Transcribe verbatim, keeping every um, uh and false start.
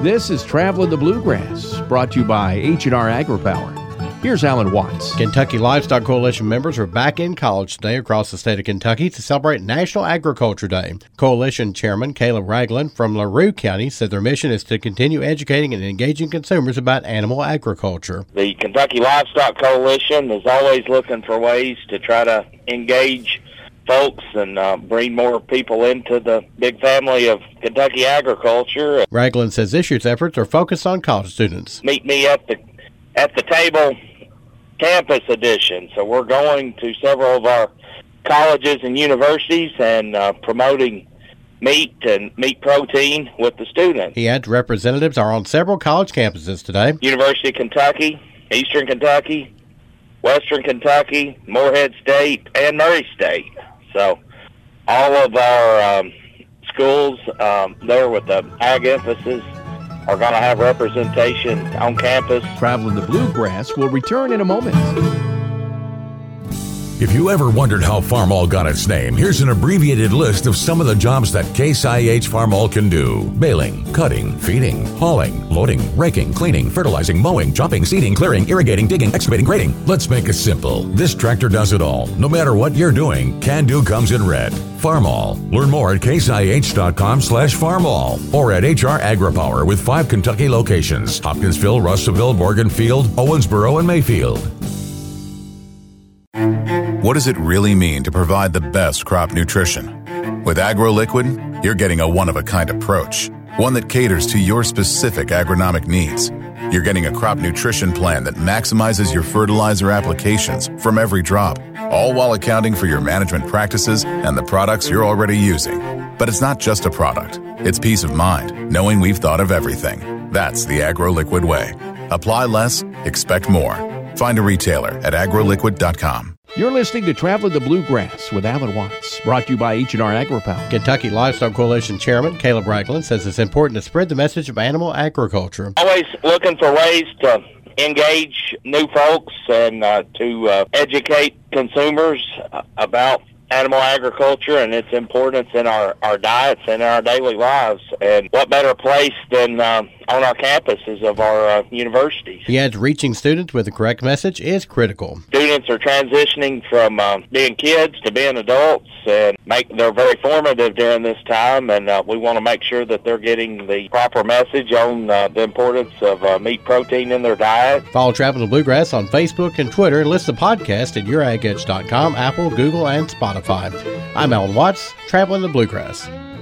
This is Traveling the Bluegrass, brought to you by H and R AgriPower. Here's Alan Watts. Kentucky Livestock Coalition members are back in college today across the state of Kentucky to celebrate National Agriculture Day. Coalition Chairman Caleb Ragland from LaRue County said their mission is to continue educating and engaging consumers about animal agriculture. The Kentucky Livestock Coalition is always looking for ways to try to engage folks and uh, bring more people into the big family of Kentucky agriculture. Ragland says this year's efforts are focused on college students. Meet me at the at the table campus edition. So we're going to several of our colleges and universities and uh, promoting meat and meat protein with the students. He adds representatives are on several college campuses today. University of Kentucky, Eastern Kentucky, Western Kentucky, Morehead State, and Murray State. So all of our um, schools um, there with the ag emphasis are going to have representation on campus. Traveling the Bluegrass will return in a moment. If you ever wondered how Farmall got its name, here's an abbreviated list of some of the jobs that Case I H Farmall can do. Baling, cutting, feeding, hauling, loading, raking, cleaning, fertilizing, mowing, chopping, seeding, clearing, irrigating, digging, excavating, grading. Let's make it simple. This tractor does it all. No matter what you're doing, Can Do comes in red. Farmall. Learn more at caseih.com slash farmall or at H R AgriPower with five Kentucky locations: Hopkinsville, Russellville, Morganfield, Owensboro, and Mayfield. What does it really mean to provide the best crop nutrition? With AgroLiquid, you're getting a one-of-a-kind approach, one that caters to your specific agronomic needs. You're getting a crop nutrition plan that maximizes your fertilizer applications from every drop, all while accounting for your management practices and the products you're already using. But it's not just a product. It's peace of mind, knowing we've thought of everything. That's the AgroLiquid way. Apply less, expect more. Find a retailer at agroliquid dot com. You're listening to Traveling the Bluegrass with Alan Watts, brought to you by H and R AgriPower. Kentucky Livestock Coalition Chairman Caleb Ragland says it's important to spread the message of animal agriculture. Always looking for ways to engage new folks and uh, to uh, educate consumers about animal agriculture and its importance in our, our diets and in our daily lives. And what better place than uh, on our campuses of our uh, universities. He adds reaching students with the correct message is critical. Students are transitioning from uh, being kids to being adults, and make they're very formative during this time, and uh, we want to make sure that they're getting the proper message on uh, the importance of uh, meat protein in their diet. Follow Traveling the Bluegrass on Facebook and Twitter, and listen to the podcast at your ag edge dot com, Apple, Google, and Spotify. I'm Alan Watts, Traveling the Bluegrass.